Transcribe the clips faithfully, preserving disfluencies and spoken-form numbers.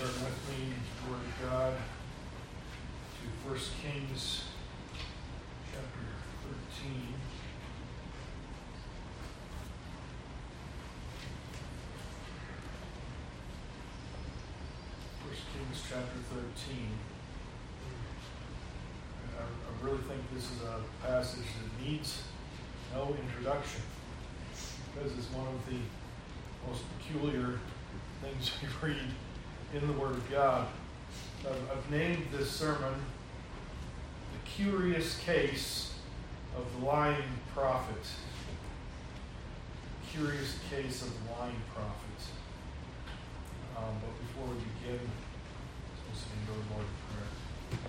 turn with me to the Word of God to First Kings chapter thirteen. First Kings chapter thirteen. I, I really think this is a passage that needs no introduction, because it's one of the most peculiar things we read in the Word of God. I've, I've named this sermon The Curious Case of the Lying Prophet. Curious Case of the Lying Prophet. Um, but before we begin, let's go to the Lord in prayer.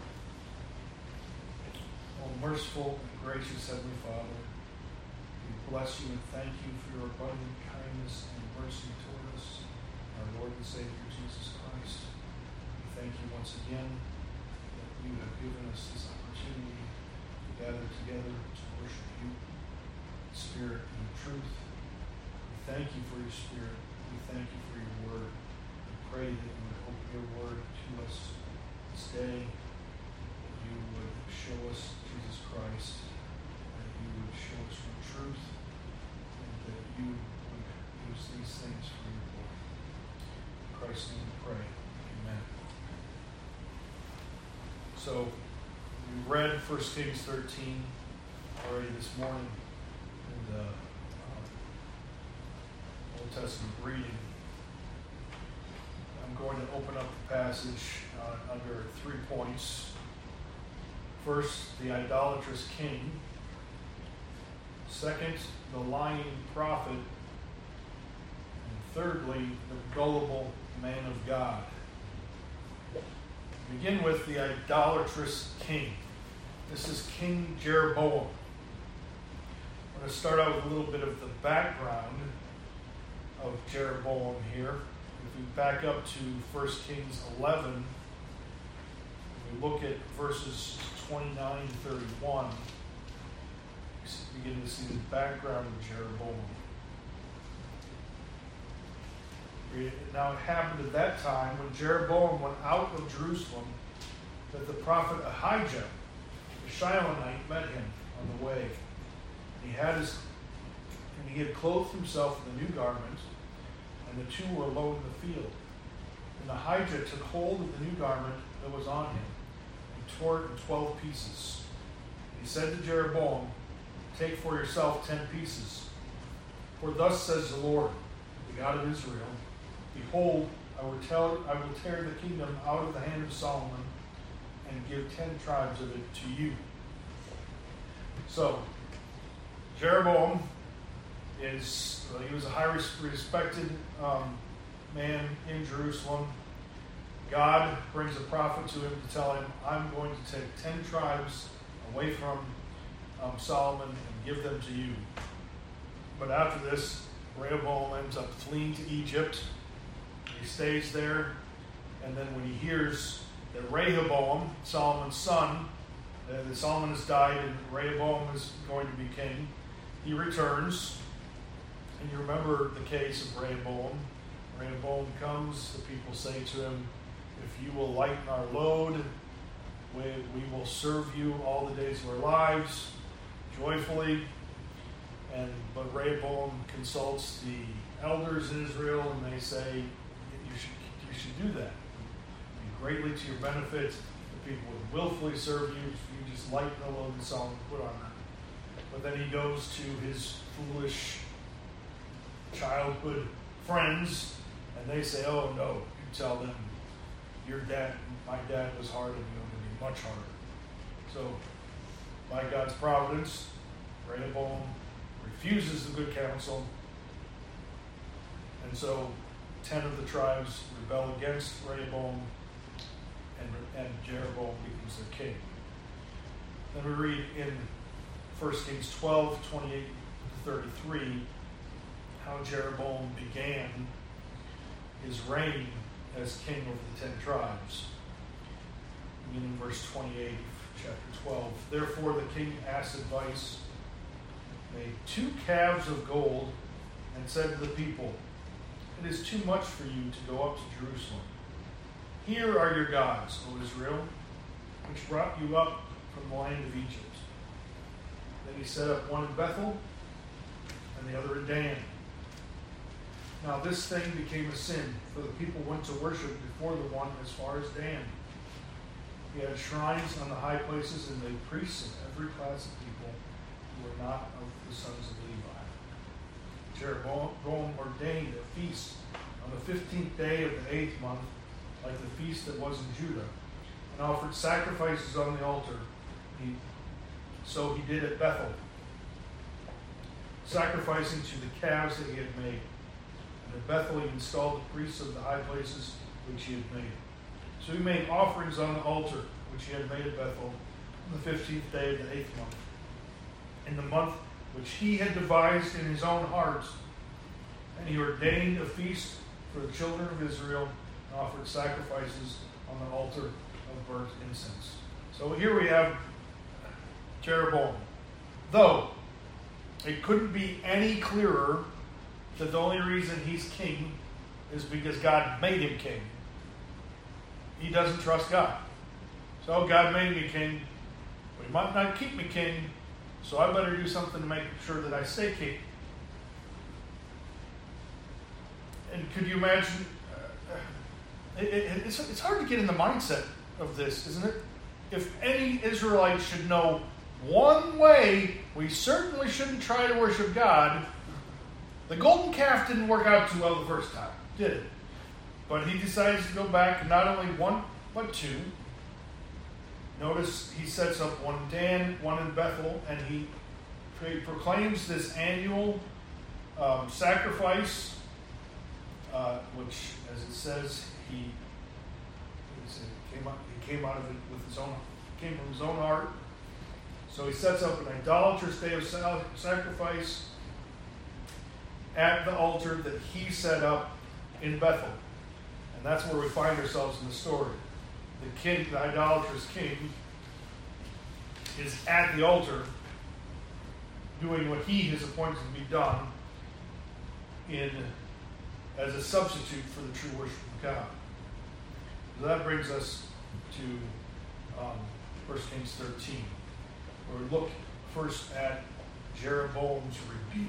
Oh, merciful and gracious Heavenly Father, we bless you and thank you for your abundant kindness and mercy toward us, our Lord and Savior Jesus Christ. We thank you once again that you have given us this opportunity to gather together to worship you in spirit and in truth. We thank you for your spirit. We thank you for your word. We pray that you would open your word to us this day, that you would show us Jesus Christ, that you would show us your truth, and that you would use these things for your glory. In Christ's name we pray. Amen. So, we read First Kings thirteen already this morning in the um, Old Testament reading. I'm going to open up the passage uh, under three points. First, the idolatrous king. Second, the lying prophet. And thirdly, the gullible man of God. Begin with the idolatrous king. This is King Jeroboam. I'm going to start out with a little bit of the background of Jeroboam here. If we back up to First Kings eleven, we look at verses twenty-nine to thirty-one, we begin to see the background of Jeroboam. Now it happened at that time when Jeroboam went out of Jerusalem that the prophet Ahijah, the Shilonite, met him on the way. He had his, and he had clothed himself in the new garment, and the two were alone in the field. And Ahijah took hold of the new garment that was on him, and tore it in twelve pieces. And he said to Jeroboam, "Take for yourself ten pieces. For thus says the Lord, the God of Israel, Behold, I will, tell, I will tear the kingdom out of the hand of Solomon and give ten tribes of it to you." So, Jeroboam is, uh, he was a highly respected um, man in Jerusalem. God brings a prophet to him to tell him, "I'm going to take ten tribes away from um, Solomon and give them to you." But after this, Rehoboam ends up fleeing to Egypt. He stays there, and then when he hears that Rehoboam, Solomon's son, uh, that Solomon has died and Rehoboam is going to be king, he returns. And you remember the case of Rehoboam. Rehoboam comes, the people say to him, "If you will lighten our load, we, we will serve you all the days of our lives joyfully." And but Rehoboam consults the elders in Israel, and they say, you should, you should do that. It would be greatly to your benefit. The people would willfully serve you if you just lighten the load that Solomon put on them. But then he goes to his foolish childhood friends, and they say, "Oh no, you tell them your dad, my dad was hard and you're going to be much harder." So, by God's providence, Rehoboam refuses the good counsel, and so ten of the tribes rebel against Rehoboam, and, and Jeroboam becomes their king. Then we read in First Kings twelve, twenty-eight to thirty-three, how Jeroboam began his reign as king over the ten tribes. Beginning in verse twenty-eight of chapter twelve. "Therefore the king asked advice, made two calves of gold, and said to the people, It is too much for you to go up to Jerusalem. Here are your gods, O Israel, which brought you up from the land of Egypt. Then he set up one in Bethel and the other in Dan. Now this thing became a sin, for the people went to worship before the one as far as Dan. He had shrines on the high places and made priests of every class of people who were not of the sons of Levi. Jeroboam ordained a feast on the fifteenth day of the eighth month, like the feast that was in Judah, and offered sacrifices on the altar. He, so he did at Bethel, sacrificing to the calves that he had made. And at Bethel he installed the priests of the high places which he had made. So he made offerings on the altar which he had made at Bethel on the fifteenth day of the eighth month, in the month which he had devised in his own heart. And he ordained a feast for the children of Israel and offered sacrifices on the altar of burnt incense. So here we have Jeroboam. Though it couldn't be any clearer that the only reason he's king is because God made him king. He doesn't trust God. So God made me king, but he might not keep me king, so I better do something to make sure that I stay king. And could you imagine, uh, it, it, it's, it's hard to get in the mindset of this, isn't it? If any Israelite should know one way we certainly shouldn't try to worship God, the golden calf didn't work out too well the first time, did it? But he decides to go back, not only one, but two. Notice he sets up one in Dan, one in Bethel, and he proclaims this annual um, sacrifice, uh, which, as it says, he, he came out. He came out of it with his own, came from his own heart. So he sets up an idolatrous day of sacrifice at the altar that he set up in Bethel. And that's where we find ourselves in the story. The king, the idolatrous king, is at the altar doing what he has appointed to be done in as a substitute for the true worship of God. So that brings us to um, First Kings thirteen, where we look first at Jeroboam's rebuke.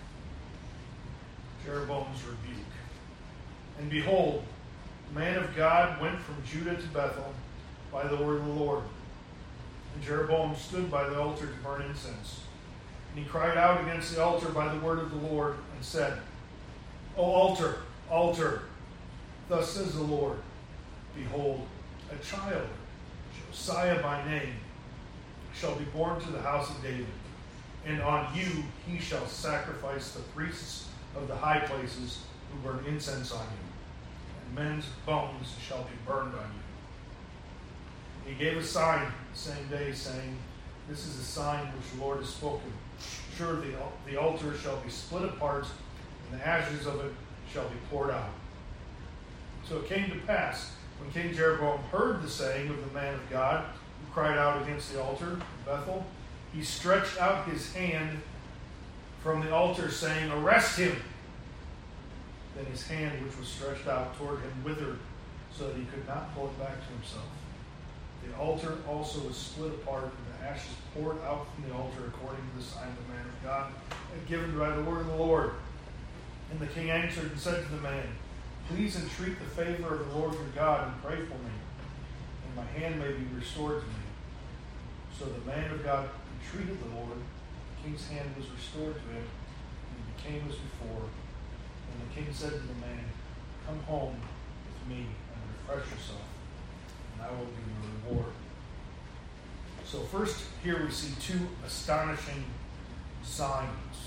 Jeroboam's rebuke. And behold, the man of God went from Judah to Bethel by the word of the Lord. And Jeroboam stood by the altar to burn incense. And he cried out against the altar by the word of the Lord and said, O altar, altar, thus says the Lord, behold, a child, Josiah by name, shall be born to the house of David. And on you he shall sacrifice the priests of the high places who burn incense on you. And men's bones shall be burned on you. He gave a sign the same day, saying, This is a sign which the Lord has spoken. Sure, the, the altar shall be split apart, and the ashes of it shall be poured out. So it came to pass, when King Jeroboam heard the saying of the man of God, who cried out against the altar in Bethel, he stretched out his hand from the altar, saying, Arrest him! Then his hand, which was stretched out toward him, withered, so that he could not pull it back to himself. The altar also was split apart, and the ashes poured out from the altar according to the sign of the man of God, and given by the word of the Lord. And the king answered and said to the man, Please entreat the favor of the Lord your God, and pray for me, and my hand may be restored to me. So the man of God entreated the Lord. The king's hand was restored to him, and he became as before. And the king said to the man, Come home with me and refresh yourself, and I will give you a reward. So first, here we see two astonishing signs.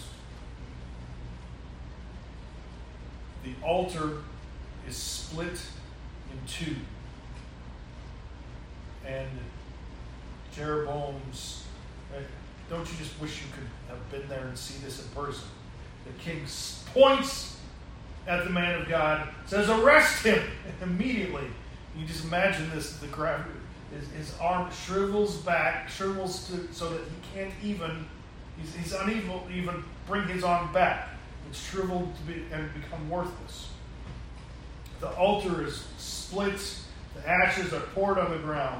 The altar is split in two. And Jeroboam's, right, don't you just wish you could have been there and see this in person? The king points at the man of God, says, Arrest him! Immediately. You just imagine this, the crowd, his, his arm shrivels back, shrivels to, so that he can't even, he's, he's unable to even bring his arm back. It's shriveled to be, and become worthless. The altar is split. The ashes are poured on the ground.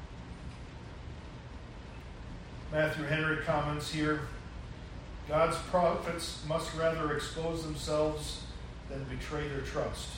Matthew Henry comments here, God's prophets must rather expose themselves than betray their trust.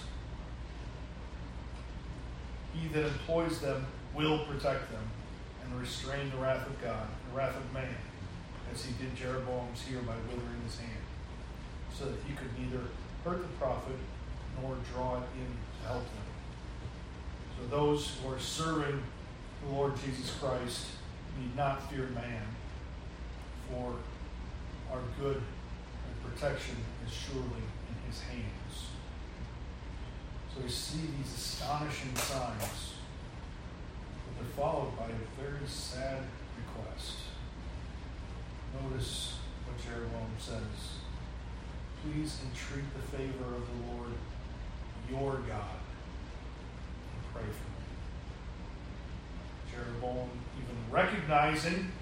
He that employs them will protect them and restrain the wrath of God, the wrath of man, as he did Jeroboam's here by withering his hand, so that he could neither hurt the prophet nor draw it in to help them. So those who are serving the Lord Jesus Christ need not fear man, for our good and protection is surely in his hands. So we see these astonishing signs, but they're followed by a very sad request. Notice what Jeroboam says. Please entreat the favor of the Lord, your God, and pray for me. Jeroboam, even recognizing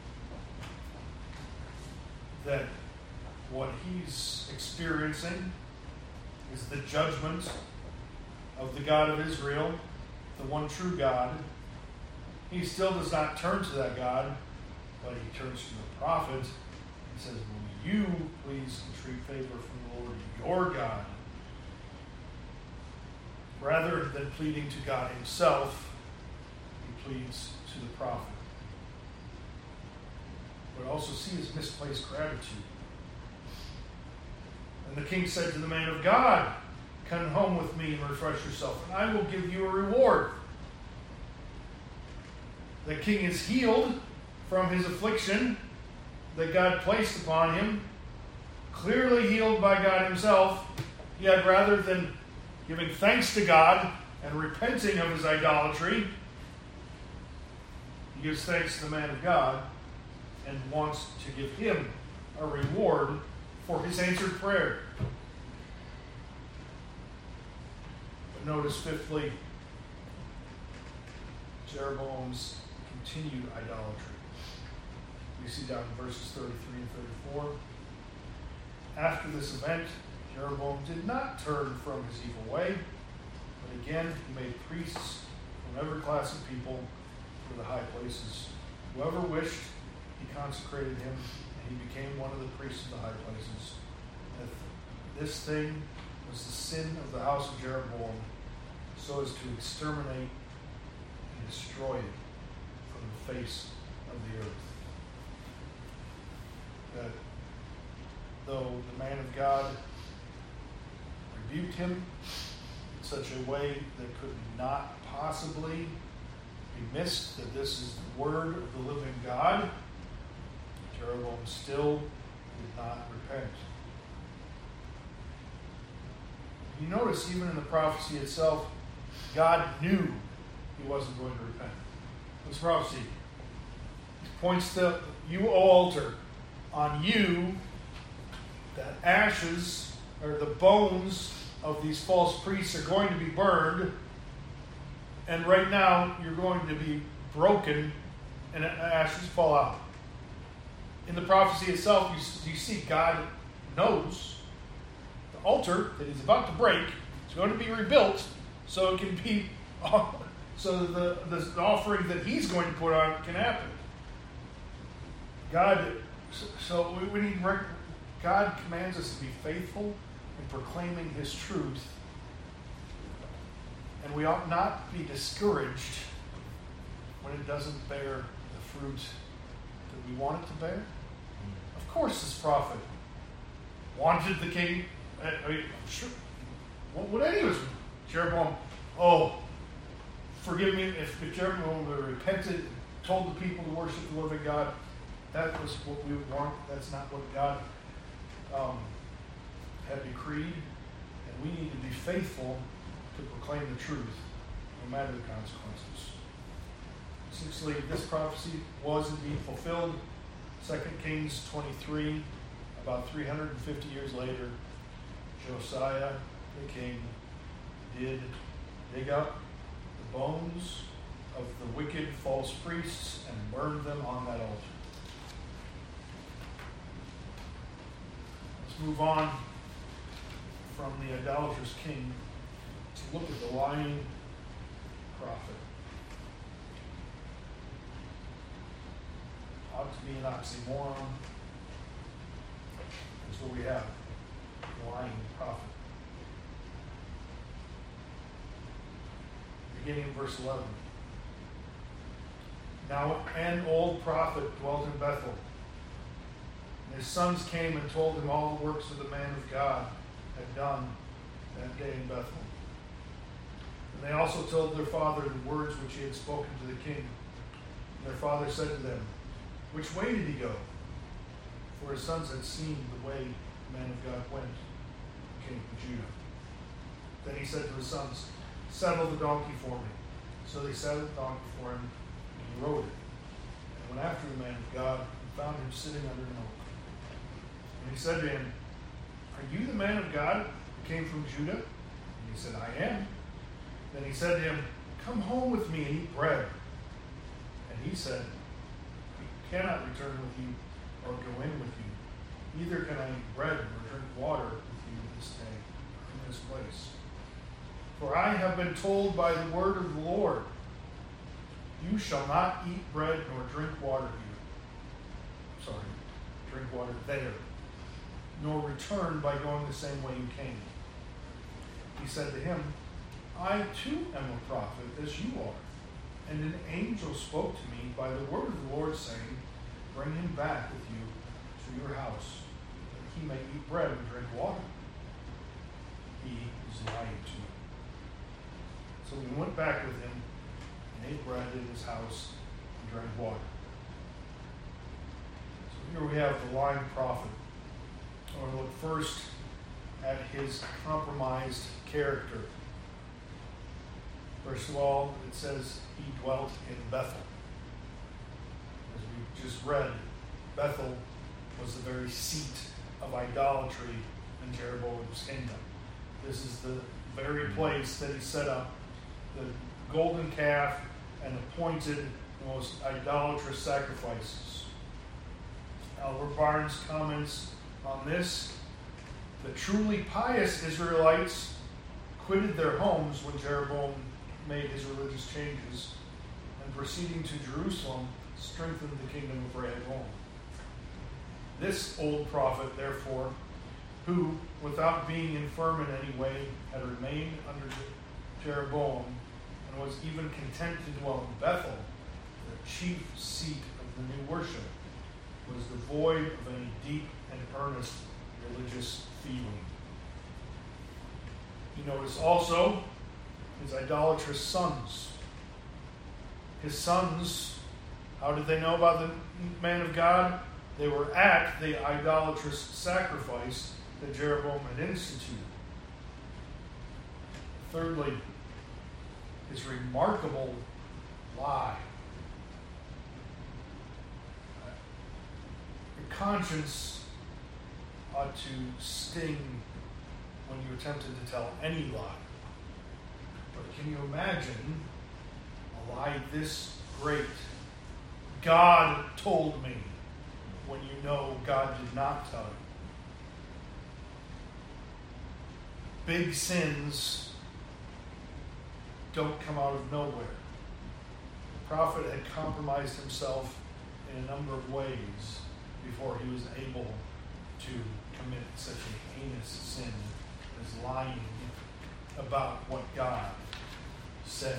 that what he's experiencing is the judgment of the God of Israel, the one true God, he still does not turn to that God, but he turns to the prophet and says, will you please entreat favor from the Lord your God? Rather than pleading to God himself, he pleads to the prophet. But also see his misplaced gratitude. And the king said to the man of God, come home with me and refresh yourself, and I will give you a reward. The king is healed from his affliction that God placed upon him, clearly healed by God himself. Yet rather than giving thanks to God and repenting of his idolatry, he gives thanks to the man of God and wants to give him a reward for his answered prayer. But notice, fifthly, Jeroboam's continued idolatry. We see down in verses thirty-three and thirty-four. After this event, Jeroboam did not turn from his evil way, but again he made priests from every class of people for the high places. Whoever wished, he consecrated him, and he became one of the priests of the high places. And this thing was the sin of the house of Jeroboam, so as to exterminate and destroy it from the face of the earth. That though the man of God rebuked him in such a way that could not possibly be missed, that this is the word of the living God, Jeroboam still did not repent. You notice even in the prophecy itself, God knew he wasn't going to repent. This prophecy points to, you, O altar, on you, that ashes, or the bones of these false priests are going to be burned, and right now you're going to be broken and ashes fall out. In the prophecy itself, you, you see God knows the altar that he's about to break is going to be rebuilt so it can be, so the, the offering that he's going to put on can happen. God, so we, we need, God commands us to be faithful in proclaiming his truth, and we ought not be discouraged when it doesn't bear the fruit that we want it to bear. Of course, this prophet wanted the king. I mean, sure. What would any of us? Jeroboam, oh, forgive me if, if Jeroboam would have repented and told the people to worship the living God. That was what we would want. That's not what God um, had decreed. And we need to be faithful to proclaim the truth, no matter the consequences. Sixthly, this prophecy was indeed fulfilled. Second Kings twenty-three, about three hundred fifty years later, Josiah, the king, did dig up the bones of the wicked false priests and burned them on that altar. Let's move on from the idolatrous king to look at the lying prophet. Ought to be an oxymoron. That's what we have. A lying prophet. Beginning in verse eleven. Now an old prophet dwelt in Bethel. And his sons came and told him all the works of the man of God had done that day in Bethel. And they also told their father the words which he had spoken to the king. And their father said to them, which way did he go? For his sons had seen the way the man of God went, the king of Judah. Then he said to his sons, saddle the donkey for me. So they saddled the donkey for him, and he rode it. And went after the man of God, and found him sitting under an oak. And he said to him, are you the man of God who came from Judah? And he said, I am. Then he said to him, come home with me and eat bread. And he said, I cannot return with you or go in with you. Neither can I eat bread or drink water with you this day in this place. For I have been told by the word of the Lord, you shall not eat bread nor drink water here. Sorry, drink water there, nor return by going the same way you came. He said to him, I too am a prophet as you are. And an angel spoke to me by the word of the Lord, saying, bring him back with you to your house, that he may eat bread and drink water. He is lying to me. So we went back with him and ate bread in his house and drank water. So here we have the lying prophet. I want to look first at his compromised character. First of all, it says he dwelt in Bethel. As we just read, Bethel was the very seat of idolatry in Jeroboam's kingdom. This is the very place that he set up the golden calf and appointed the most idolatrous sacrifices. Albert Barnes comments on this: the truly pious Israelites quitted their homes when Jeroboam made his religious changes, and proceeding to Jerusalem strengthened the kingdom of Rehoboam. This old prophet, therefore, who, without being infirm in any way, had remained under Jeroboam, and was even content to dwell in Bethel, the chief seat of the new worship, was devoid of any deep and earnest religious feeling. You notice also his idolatrous sons. His sons, how did they know about the man of God? They were at the idolatrous sacrifice that Jeroboam had instituted. Thirdly, his remarkable lie. Your conscience ought to sting when you're tempted to tell any lie. But can you imagine a lie this great? God told me, when you know God did not tell you. Big sins don't come out of nowhere. The prophet had compromised himself in a number of ways before he was able to commit such a heinous sin as lying about what God said.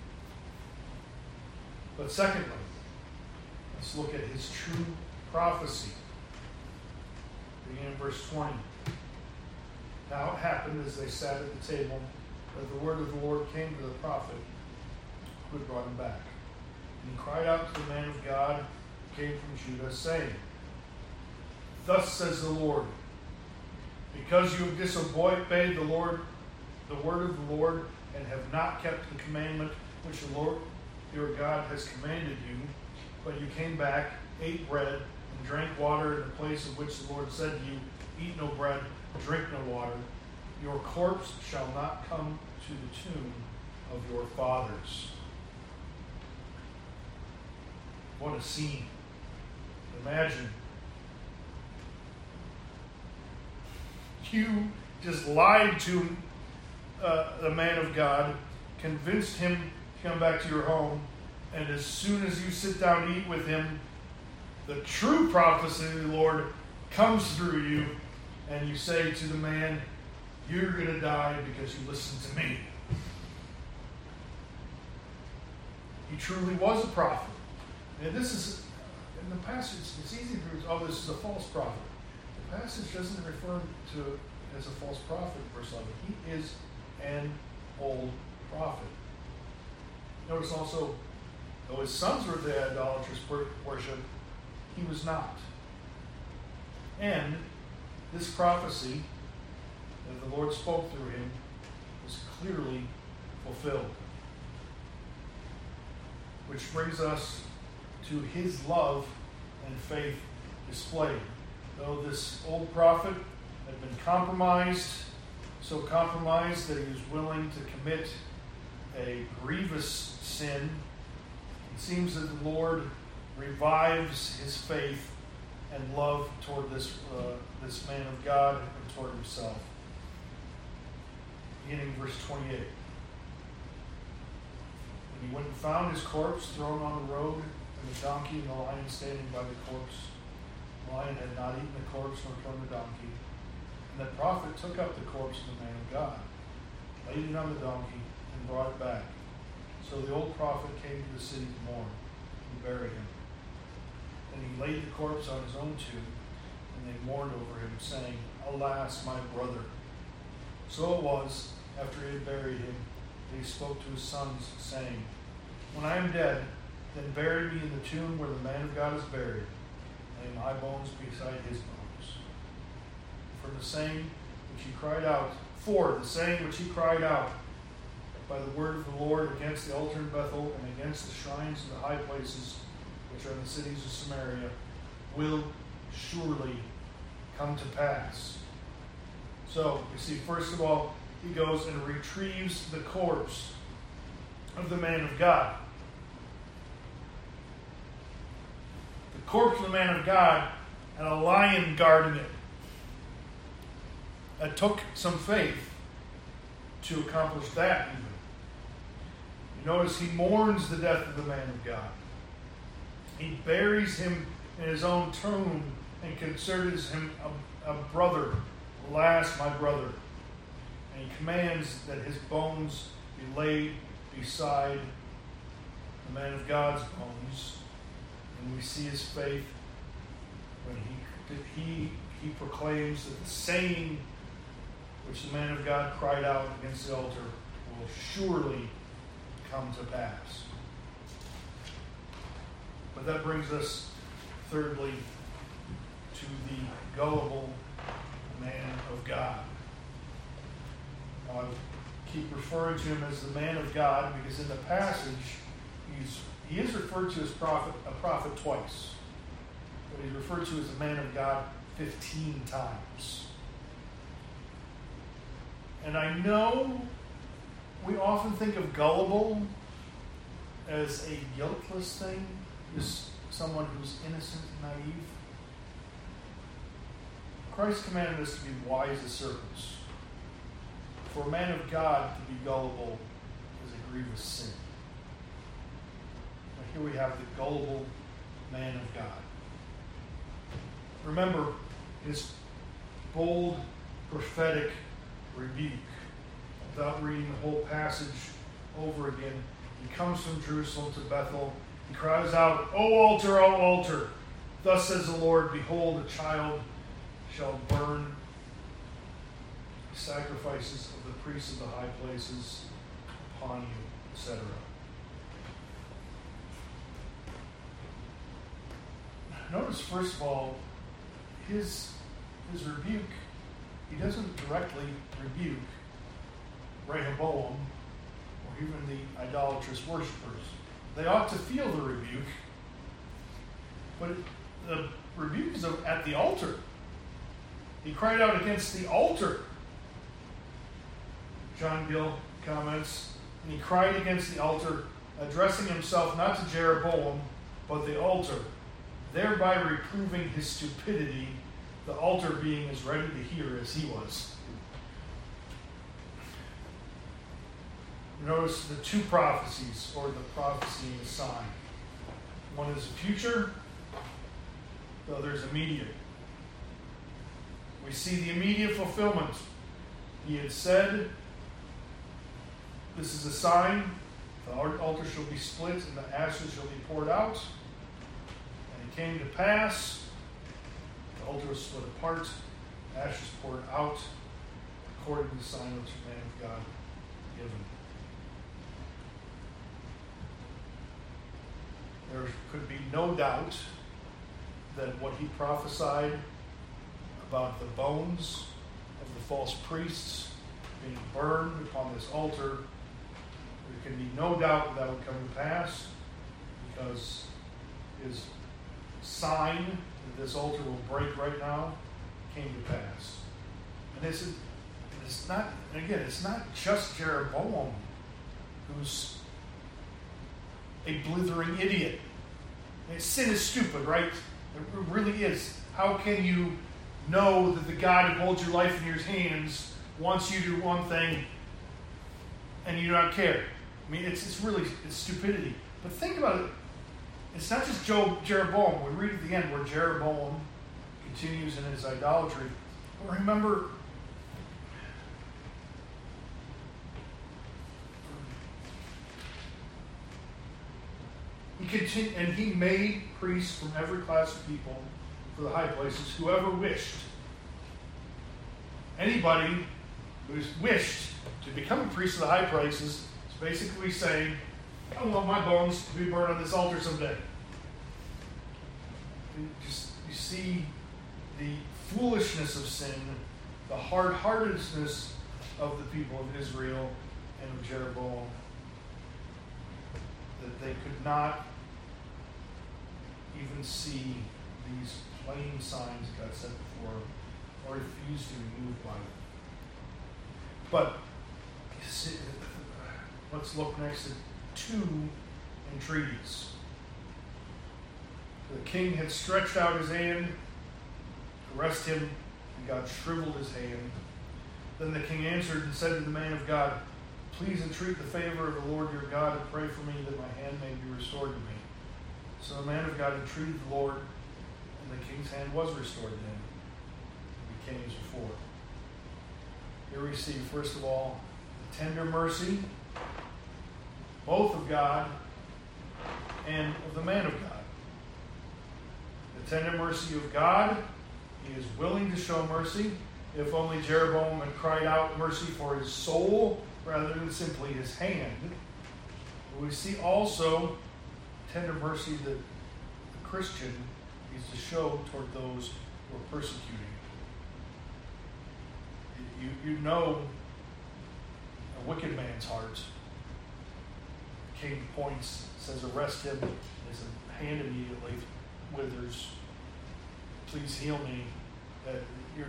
But secondly, let's look at his true prophecy. Beginning in verse twenty. Now it happened as they sat at the table that the word of the Lord came to the prophet who had brought him back. And he cried out to the man of God who came from Judah, saying, thus says the Lord, because you have disobeyed the Lord, the word of the Lord, and have not kept the commandment which the Lord your God has commanded you, but you came back, ate bread, and drank water in the place of which the Lord said to you, eat no bread, drink no water, your corpse shall not come to the tomb of your fathers. What a scene. Imagine you just lied to uh, the man of God, convinced him you come back to your home, and as soon as you sit down to eat with him, the true prophecy of the Lord comes through you, and you say to the man, you're going to die because you listened to me. He truly was a prophet. And this is, in the passage, it's easy to prove, oh, this is a false prophet. The passage doesn't refer to it as a false prophet, verse eleven. He is an old prophet. Notice also, though his sons were the idolatrous worship, he was not. And this prophecy that the Lord spoke through him was clearly fulfilled. Which brings us to his love and faith displayed. Though this old prophet had been compromised, so compromised that he was willing to commit a grievous sin, it seems that the Lord revives his faith and love toward this, uh, this man of God and toward himself. Beginning verse twenty-eight. When he went and found his corpse thrown on the road, and the donkey and the lion standing by the corpse. The lion had not eaten the corpse nor killed the donkey. And the prophet took up the corpse of the man of God, laid it on the donkey, and brought it back. So the old prophet came to the city to mourn, and buried him. And he laid the corpse on his own tomb, and they mourned over him, saying, Alas, my brother. So it was, after he had buried him, that he spoke to his sons, saying, When I am dead, then bury me in the tomb where the man of God is buried, and my bones beside his bones. For the saying which he cried out, for the saying which he cried out by the word of the Lord against the altar in Bethel and against the shrines of the high places which are in the cities of Samaria, will surely come to pass. So, you see, first of all, he goes and retrieves the corpse of the man of God. The corpse of the man of God and a lion guarding it. It took some faith to accomplish that even. You notice he mourns the death of the man of God. He buries him in his own tomb and considers him a, a brother. Alas, my brother. And he commands that his bones be laid beside the man of God's bones. And we see his faith when he, he, he proclaims that the saying which the man of God cried out against the altar will surely come to pass. But that brings us, thirdly, to the gullible man of God. I keep referring to him as the man of God because in the passage he's he is referred to as prophet a prophet twice, but he's referred to as a man of God fifteen times. And I know we often think of gullible as a guiltless thing, as someone who's innocent and naive. Christ commanded us to be wise as serpents. For a man of God to be gullible is a grievous sin. Now here we have the gullible man of God. Remember his bold prophetic rebuke. Without reading the whole passage over again, he comes from Jerusalem to Bethel. He cries out, O altar, O altar! Thus says the Lord, Behold, a child shall burn sacrifices of the priests of the high places upon you, et cetera. Notice, first of all, his, his rebuke, he doesn't directly rebuke Rehoboam or even the idolatrous worshipers. They ought to feel the rebuke, but the rebuke is at the altar. He cried out against the altar. John Gill comments, and he cried against the altar, addressing himself not to Jeroboam, but the altar, thereby reproving his stupidity, the altar being as ready to hear as he was. Notice the two prophecies, or the prophecy and the sign. One is future, the other is immediate. We see the immediate fulfillment. He had said, this is a sign, the altar shall be split and the ashes shall be poured out. And it came to pass, the altar was split apart, ashes poured out, according to the sign which the man of God given. There could be no doubt that what he prophesied about the bones of the false priests being burned upon this altar, there can be no doubt that would come to pass, because his sign that this altar will break right now came to pass. And this is, it's not, again, it's not just Jeroboam who's a blithering idiot. I mean, sin is stupid, right? It really is. How can you know that the God who holds your life in his hands wants you to do one thing and you do not care? I mean, it's it's really it's stupidity. But think about it. It's not just Job, Jeroboam. We read at the end where Jeroboam continues in his idolatry. But remember, he continued, and he made priests from every class of people for the high places, whoever wished. Anybody who's wished to become a priest of the high places is basically saying, I want my bones to be burned on this altar someday. You just you see the foolishness of sin, the hard-heartedness of the people of Israel and of Jeroboam, that they could not even see these plain signs that God set before them, or refused to be moved by them. But see, let's look next at two entreaties. The king had stretched out his hand to arrest him, and God shriveled his hand. Then the king answered and said to the man of God, please entreat the favor of the Lord your God and pray for me that my hand may be restored to me. So the man of God entreated the Lord, and the king's hand was restored to him. It became as before. Here we see, first of all, the tender mercy, both of God and of the man of God. The tender mercy of God, he is willing to show mercy. If only Jeroboam had cried out mercy for his soul rather than simply his hand. But we see also tender mercy that the Christian is to show toward those who are persecuting. You, you know a wicked man's heart. The king points, says arrest him. His hand immediately withers. Please heal me. That your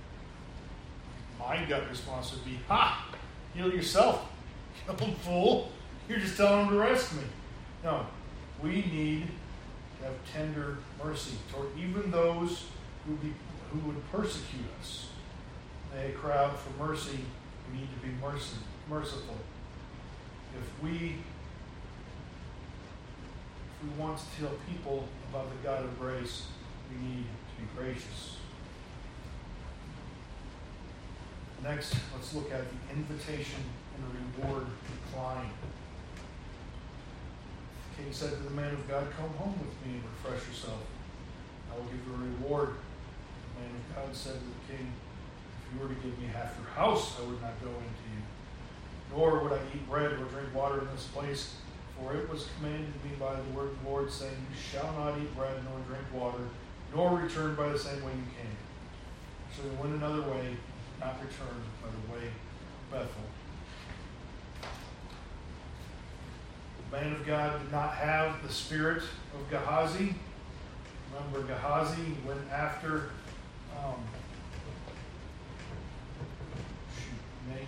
my gut response would be, ha! Heal yourself, you old fool. You're just telling him to arrest me. No, we need to have tender mercy toward even those who, be, who would persecute us. They cry out for mercy. We need to be mercy, merciful. If we, if we want to tell people about the God of grace, we need to be gracious. Next, let's look at the invitation and the reward decline. The king said to the man of God, come home with me and refresh yourself. I will give you a reward. The man of God said to the king, if you were to give me half your house, I would not go into you. Nor would I eat bread or drink water in this place, for it was commanded me by the word of the Lord, saying, you shall not eat bread nor drink water, nor return by the same way you came. So they went another way, not return by the way of Bethel. The man of God did not have the spirit of Gehazi. Remember, Gehazi went after um, shoot, May.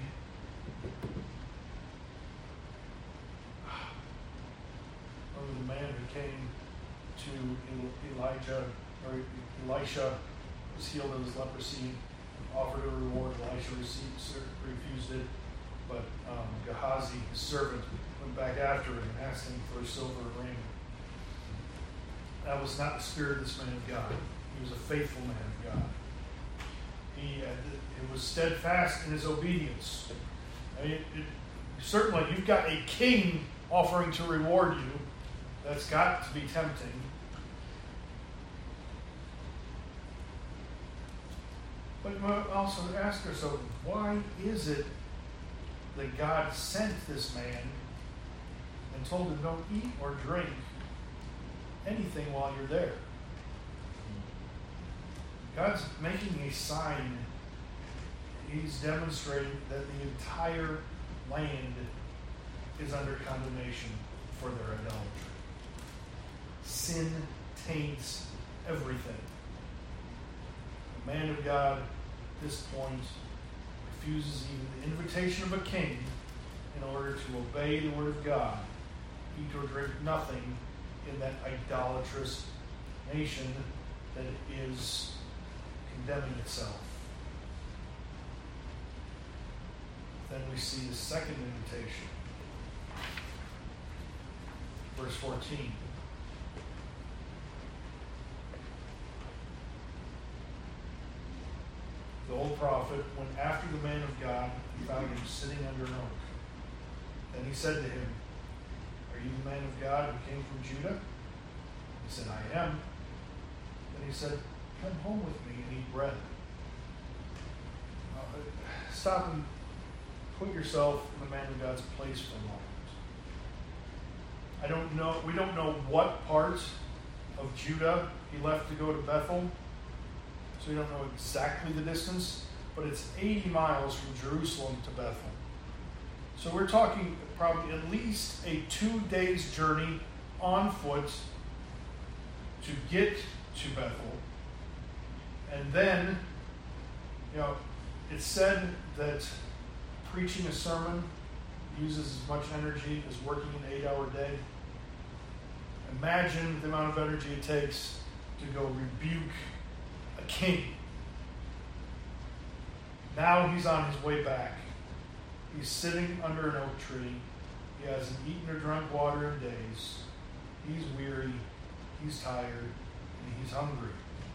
Remember the man who came to Elijah, or Elisha, was healed of his leprosy, offered a reward. Elisha received, refused it. But um, Gehazi, his servant, went back after him and asked him for a silver ring. That was not the spirit of this man of God. He was a faithful man of God. He, uh, it was steadfast in his obedience. I mean, it, it, certainly, you've got a king offering to reward you. That's got to be tempting. But we also ask ourselves, why is it that God sent this man and told him, don't eat or drink anything while you're there? God's making a sign. He's demonstrating that the entire land is under condemnation for their idolatry. Sin taints everything. The man of God, at this point, refuses even the invitation of a king in order to obey the word of God, eat or drink nothing in that idolatrous nation that is condemning itself. Then we see the second invitation. Verse fourteen. The old prophet went after the man of God and found him sitting under an oak. Then he said to him, are you the man of God who came from Judah? He said, I am. Then he said, come home with me and eat bread. Uh, stop and put yourself in the man of God's place for a moment. I don't know, we don't know what part of Judah he left to go to Bethel. So we don't know exactly the distance, but it's eighty miles from Jerusalem to Bethel. So we're talking probably at least a two days journey on foot to get to Bethel. And then, you know, it's said that preaching a sermon uses as much energy as working an eight-hour day. Imagine the amount of energy it takes to go rebuke a king. Now he's on his way back. He's sitting under an oak tree. He hasn't eaten or drunk water in days. He's weary. He's tired. And he's hungry.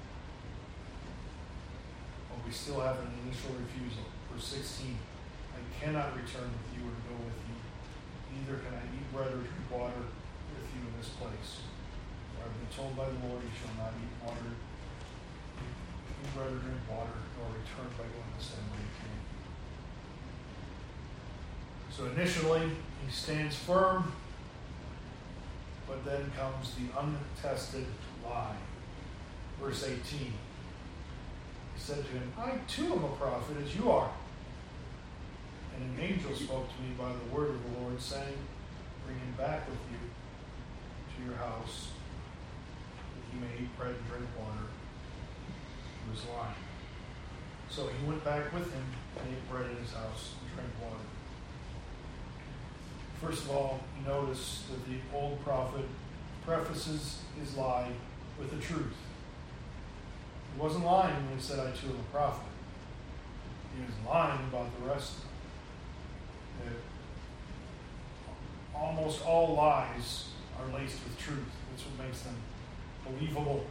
But we still have an initial refusal. Verse sixteen. I cannot return with you or go with you. Neither can I eat bread or drink water with you in this place. For I've been told by the Lord, you shall not eat water, eat bread or drink water, nor return by going the same way you came. So initially, he stands firm, but then comes the untested lie. Verse eighteen. He said to him, I too am a prophet as you are. And an angel spoke to me by the word of the Lord, saying, bring him back with you to your house, that he may eat bread and drink water. He was lying. So he went back with him and ate bread in his house and drank water. First of all, notice that the old prophet prefaces his lie with the truth. He wasn't lying when he said, I too am a prophet. He was lying about the rest. Almost all lies are laced with truth. That's what makes them believable.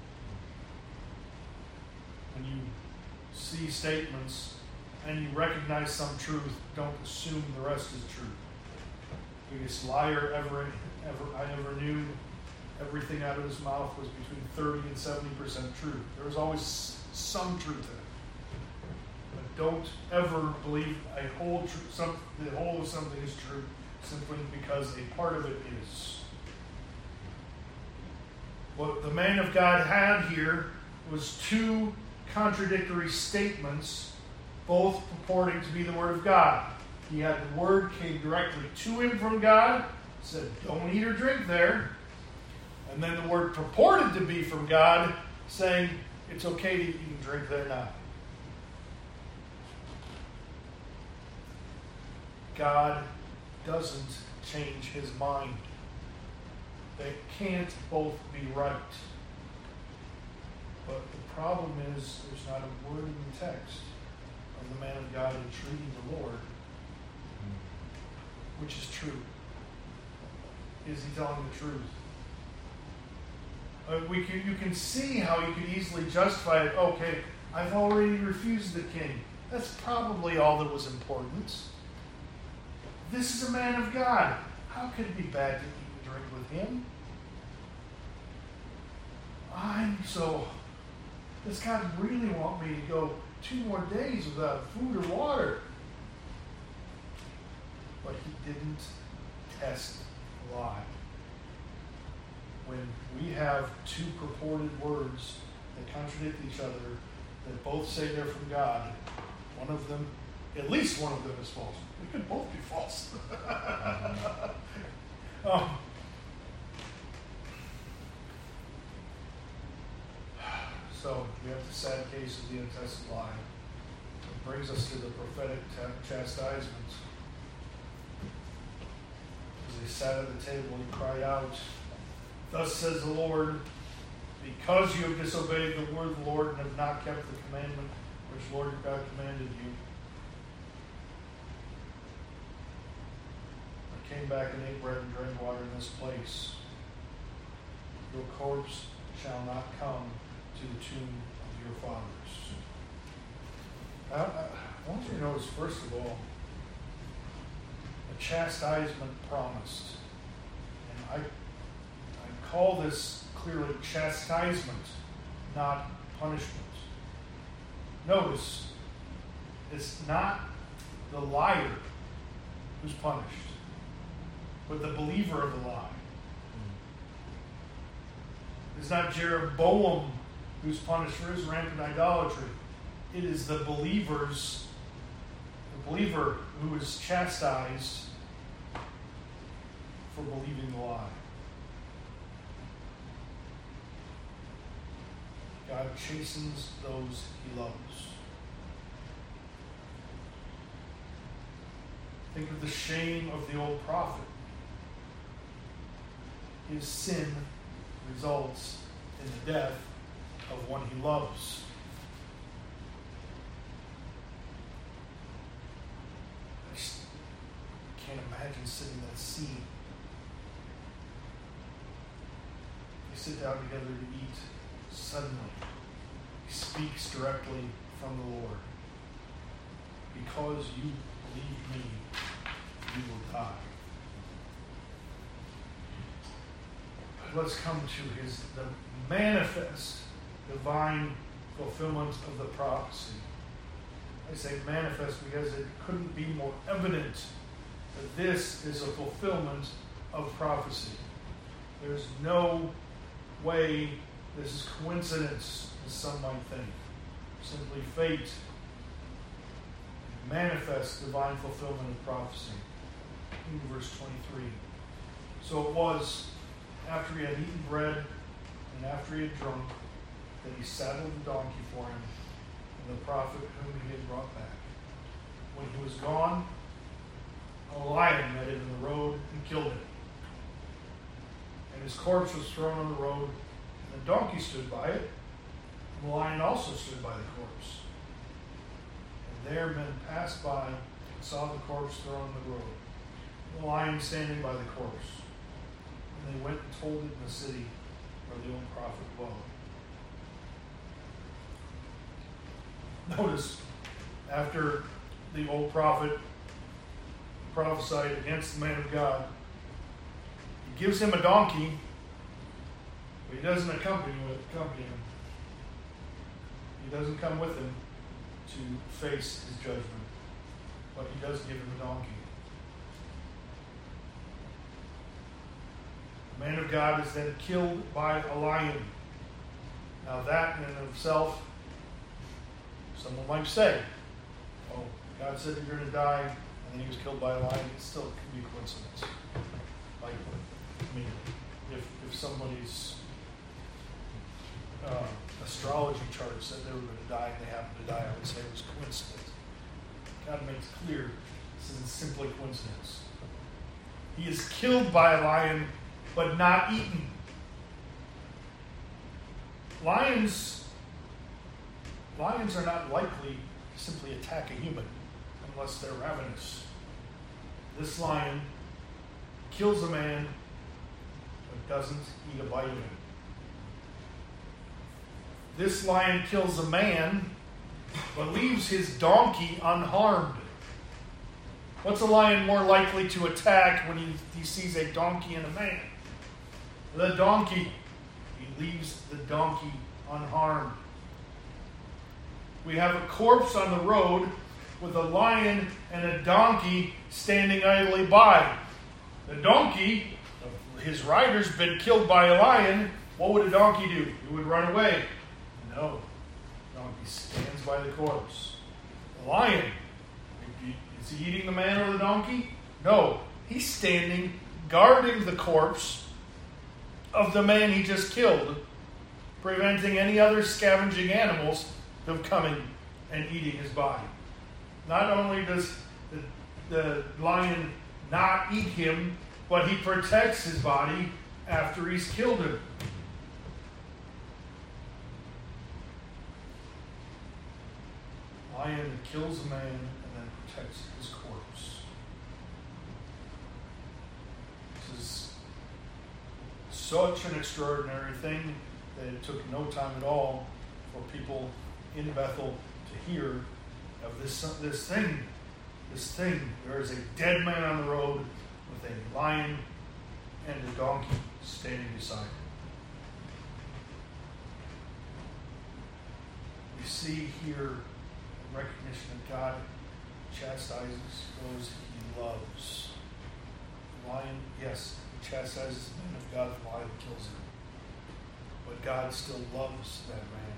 When you see statements and you recognize some truth, don't assume the rest is true. The biggest liar ever, ever I ever knew, everything out of his mouth was between thirty and seventy percent truth. There was always some truth in it. But don't ever believe a whole tr- some, the whole of something is true simply because a part of it is. What the man of God had here was two contradictory statements, both purporting to be the word of God. He had the word came directly to him from God, said, don't eat or drink there. And then the word purported to be from God, saying, it's okay to eat and drink there now. God doesn't change his mind. They can't both be right. But the problem is there's not a word in the text of the man of God entreating the Lord which is true? Is he telling the truth? Uh, we can, you can see how you could easily justify it. Okay, I've already refused the king. That's probably all that was important. This is a man of God. How could it be bad to eat and drink with him? I'm so... Does God really want me to go two more days without food or water? But he didn't test the lie. When we have two purported words that contradict each other, that both say they're from God, one of them, at least one of them is false. They could both be false. um, so we have the sad case of the untested lie. It brings us to the prophetic t- chastisements. As they sat at the table, he cried out, "Thus says the Lord, because you have disobeyed the word of the Lord and have not kept the commandment which the Lord your God commanded you, I came back and ate bread and drank water in this place. Your corpse shall not come to the tomb of your fathers." I, I, I want you to notice, first of all, a chastisement promised. And I, I call this clearly chastisement, not punishment. Notice, it's not the liar who's punished, but the believer of the lie. It's not Jeroboam who's punished for his rampant idolatry. It is the believers, the believer who is chastised for believing the lie. God chastens those he loves. Think of the shame of the old prophet. His sin results in the death of one he loves. I just can't imagine sitting in that scene. They sit down together to eat. Suddenly, he speaks directly from the Lord. Because you believe me, you will die. But let's come to his the manifest divine fulfillment of the prophecy. I say manifest because it couldn't be more evident that this is a fulfillment of prophecy. There's no way this is coincidence, as some might think. Simply fate. Manifest divine fulfillment of prophecy. In verse twenty-three. So it was, after he had eaten bread and after he had drunk, that he saddled the donkey for him and the prophet whom he had brought back. When he was gone, a lion met him in the road and killed him. And his corpse was thrown on the road, and the donkey stood by it, and the lion also stood by the corpse. And there men passed by and saw the corpse thrown on the road, and the lion standing by the corpse. And they went and told it in the city where the old prophet dwelled. Notice, after the old prophet prophesied against the man of God, he gives him a donkey, but he doesn't accompany, with, accompany him. He doesn't come with him to face his judgment, but he does give him a donkey. The man of God is then killed by a lion. Now that in and of itself, someone might say, oh, God said you're going to die, and then he was killed by a lion. It still can be a coincidence. Like, I mean, if, if somebody's uh, astrology chart said they were going to die and they happened to die, I would say it was coincidence. God makes clear this isn't simply coincidence. He is killed by a lion, but not eaten. Lions, lions are not likely to simply attack a human unless they're ravenous. This lion kills a man, but doesn't eat a bite of him. This lion kills a man, but leaves his donkey unharmed. What's a lion more likely to attack when he, he sees a donkey and a man? The donkey. He leaves the donkey unharmed. We have a corpse on the road with a lion and a donkey standing idly by. The donkey, his rider's been killed by a lion. What would a donkey do? He would run away. No. The donkey stands by the corpse. The lion, is he eating the man or the donkey? No. He's standing guarding the corpse of the man he just killed, preventing any other scavenging animals from coming and eating his body. Not only does the, the lion not eat him, but he protects his body after he's killed him. Lion kills a man and then protects his corpse. This is such an extraordinary thing that it took no time at all for people in Bethel to hear of this, this thing. This thing. There is a dead man on the road with a lion and a donkey standing beside him. We see here recognition that God chastises those he loves. The lion, yes, he chastises the man of God, the lion kills him. But God still loves that man.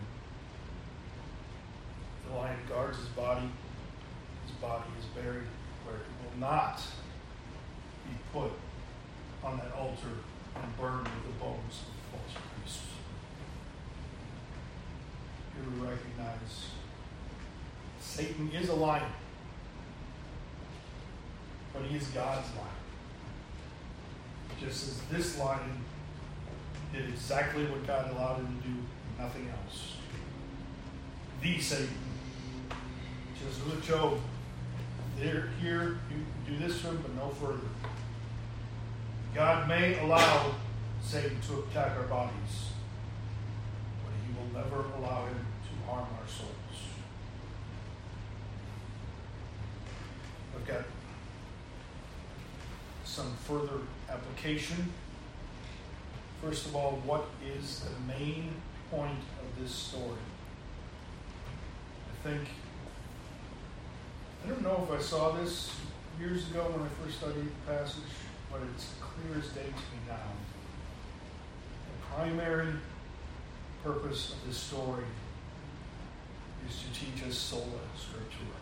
The lion guards his body. His body is buried where it will not be put on that altar and burned with the bones of false priests. Here we recognize Satan is a lion, but he is God's lion. Just as this lion did exactly what God allowed him to do, nothing else. The Satan, just with Job, there, here, you do this to him, but no further. God may allow Satan to attack our bodies, but he will never allow him to harm our souls. I've got some further application. First of all, what is the main point of this story? I think, I don't know if I saw this years ago when I first studied the passage, but it's clear as day to me now. The primary purpose of this story is to teach us sola scriptura.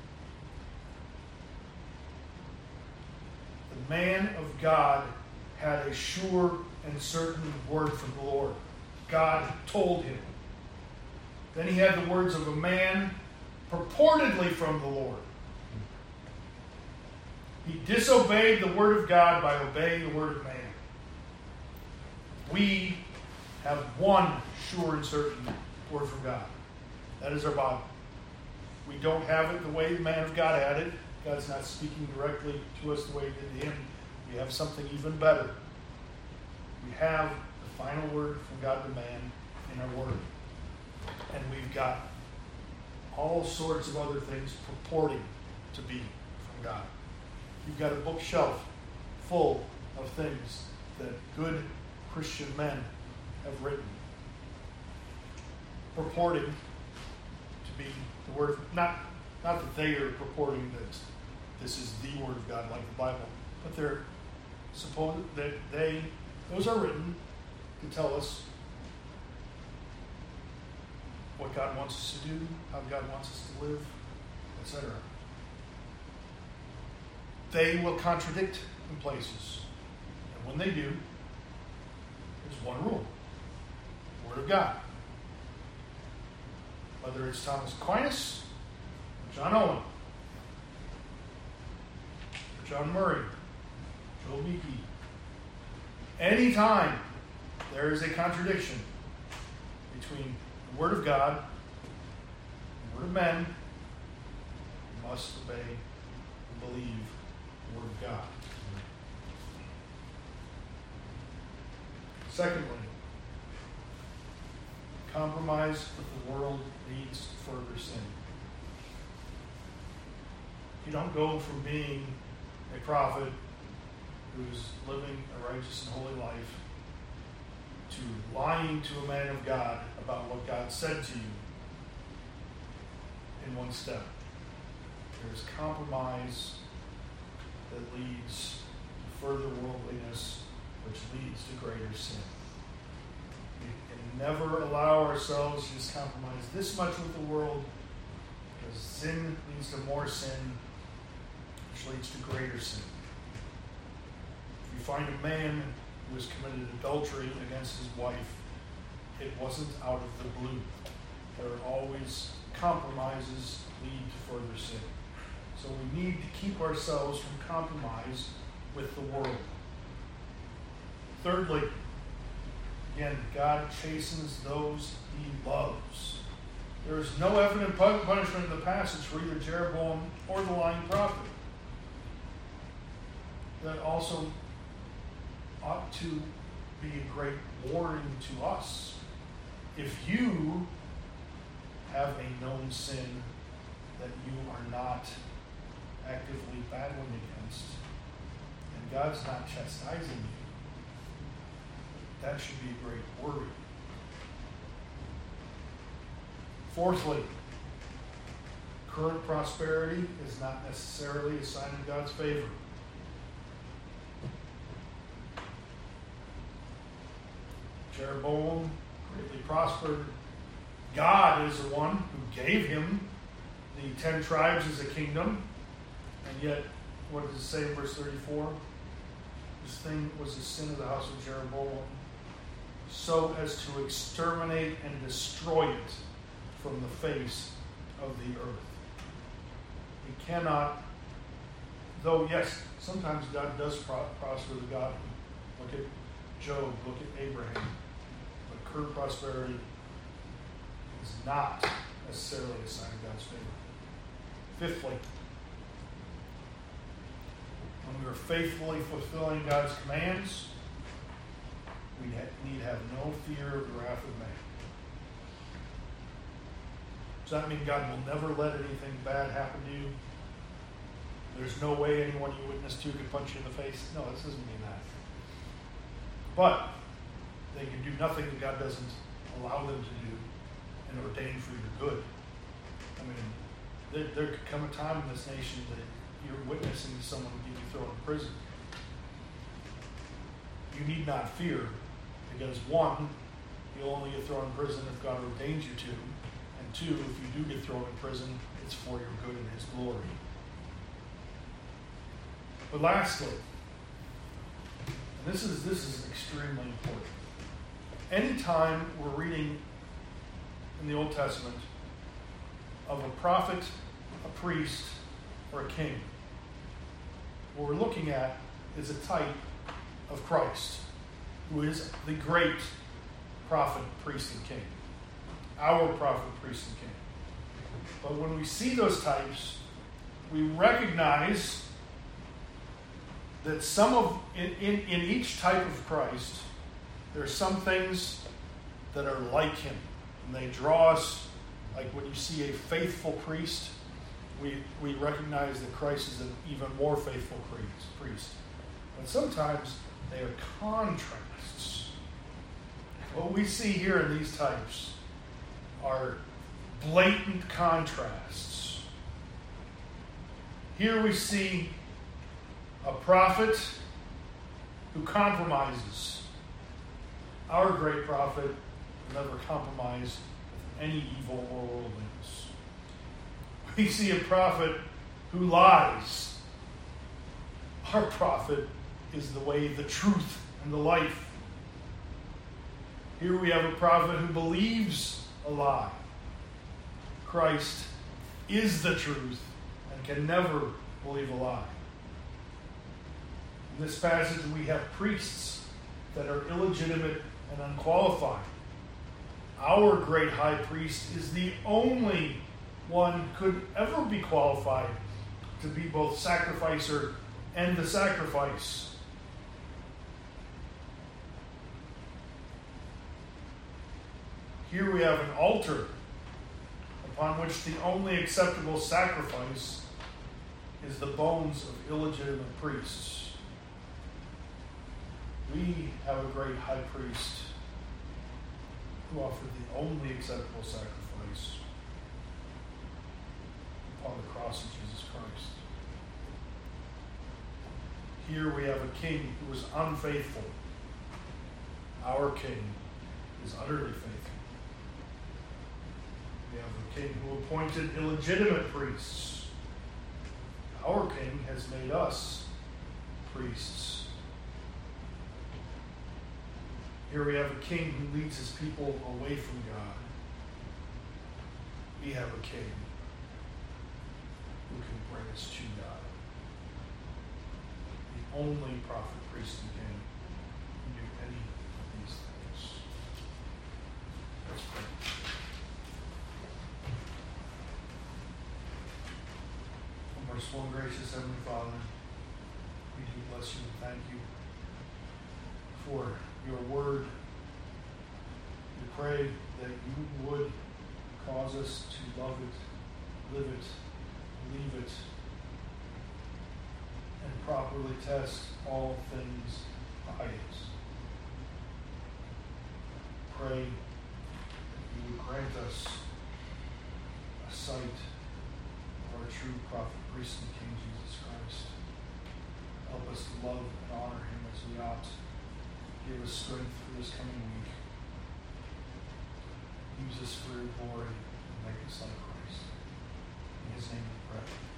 The man of God had a sure and certain word from the Lord. God told him. Then he had the words of a man purportedly from the Lord. He disobeyed the word of God by obeying the word of man. We have one sure and certain word from God. That is our Bible. We don't have it the way the man of God had it. God's not speaking directly to us the way he did to him. We have something even better. We have the final word from God to man in our word. And we've got all sorts of other things purporting to be from God. You've got a bookshelf full of things that good Christian men have written, purporting to be the word of, not, not that they are purporting that this is the word of God like the Bible, but they're supposed that they, those are written to tell us what God wants us to do, how God wants us to live, et cetera. They will contradict in places. And when they do, there's one rule. The Word of God. Whether it's Thomas Aquinas, or John Owen, or John Murray, Joel Beeke. Anytime there is a contradiction between the Word of God and the Word of men, you must obey and believe the Word of God. Secondly, compromise with the world leads to further sin. You don't go from being a prophet who's living a righteous and holy life to lying to a man of God about what God said to you in one step. There's compromise that leads to further worldliness, which leads to greater sin. We can never allow ourselves to just compromise this much with the world, because sin leads to more sin, which leads to greater sin. If you find a man who has committed adultery against his wife, it wasn't out of the blue. There are always compromises lead to further sin. So we need to keep ourselves from compromise with the world. Thirdly, again, God chastens those he loves. There is no evident punishment in the passage for either Jeroboam or the lying prophet. That also ought to be a great warning to us. If you have a known sin that you are not actively battling against, and God's not chastising you, that should be a great worry. Fourthly, current prosperity is not necessarily a sign of God's favor. Jeroboam greatly prospered. God is the one who gave him the ten tribes as a kingdom. And yet, what does it say in verse thirty-four? This thing was the sin of the house of Jeroboam, so as to exterminate and destroy it from the face of the earth. We cannot, though yes, sometimes God does prosper the godly. Look at Job, look at Abraham. But current prosperity is not necessarily a sign of God's favor. Fifthly, when we are faithfully fulfilling God's commands, we need have no fear of the wrath of man. Does that mean God will never let anything bad happen to you? There's no way anyone you witness to could punch you in the face? No, this doesn't mean that. But they can do nothing that God doesn't allow them to do and ordain for your good. I mean, there, there could come a time in this nation that you're witnessing to someone who get you thrown in prison. You need not fear, because one, you'll only get thrown in prison if God ordains you to, and two, if you do get thrown in prison, it's for your good and His glory. But lastly, and this is this is extremely important. Anytime we're reading in the Old Testament of a prophet, a priest, or a king, what we're looking at is a type of Christ, who is the great prophet, priest, and king. Our prophet, priest, and king. But when we see those types, we recognize that some of, in, in, in each type of Christ, there are some things that are like him. And they draw us, like when you see a faithful priest, we, we recognize that Christ is an even more faithful priest. But sometimes they are contrasts. What we see here in these types are blatant contrasts. Here we see a prophet who compromises. Our great prophet will never compromise with any evil or worldliness. We see a prophet who lies. Our prophet is the way, the truth, and the life. Here we have a prophet who believes a lie. Christ is the truth and can never believe a lie. In this passage, we have priests that are illegitimate and unqualified. Our great high priest is the only one who could ever be qualified to be both sacrificer and the sacrifice. Here we have an altar upon which the only acceptable sacrifice is the bones of illegitimate priests. We have a great high priest who offered the only acceptable sacrifice upon the cross of Jesus Christ. Here we have a king who is unfaithful. Our king is utterly faithful. We have a king who appointed illegitimate priests. Our king has made us priests. Here we have a king who leads his people away from God. We have a king who can bring us to God. The only prophet, priest, and king who do any of these things. Let's pray. Oh, merciful and gracious Heavenly Father, we do bless you and thank you for your word. We pray that you would cause us to love it, live it, believe it, and properly test all things by it. Pray that you would grant us a sight of our true prophet, priest, and King Jesus Christ. Help us to love and honor him as we ought. Give us strength for this coming week. Use us for your glory and make us like Christ. In his name we pray.